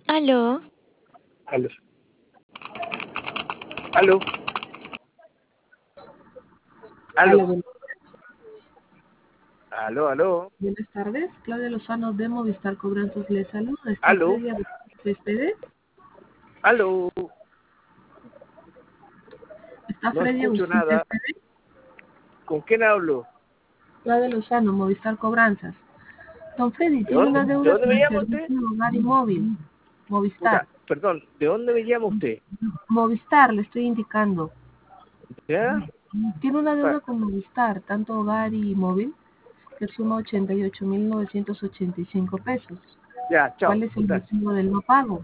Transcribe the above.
Aló, Aló. Aló. Aló, Aló. Aló, aló. buenas tardes. Claudia Lozano de Movistar Cobranzas le saluda. ¿Está Aló. Freddy Agustín? Aló. ¿Está No Freddy escucho Agustín nada. Céspedes? ¿Con quién hablo? Claudia Lozano, Movistar Cobranzas. Don Freddy ¿De tiene dónde? una ¿De deuda dónde con me el llama usted? servicio de hogar y móvil. Movistar. Puta, perdón. ¿De dónde me llama usted? Movistar, le estoy indicando. ¿Ya? Tiene una Ah, deuda con Movistar, tanto hogar y móvil, que suma 88.985 pesos. ya, chao. ¿Cuál es el Puta. motivo del no pago?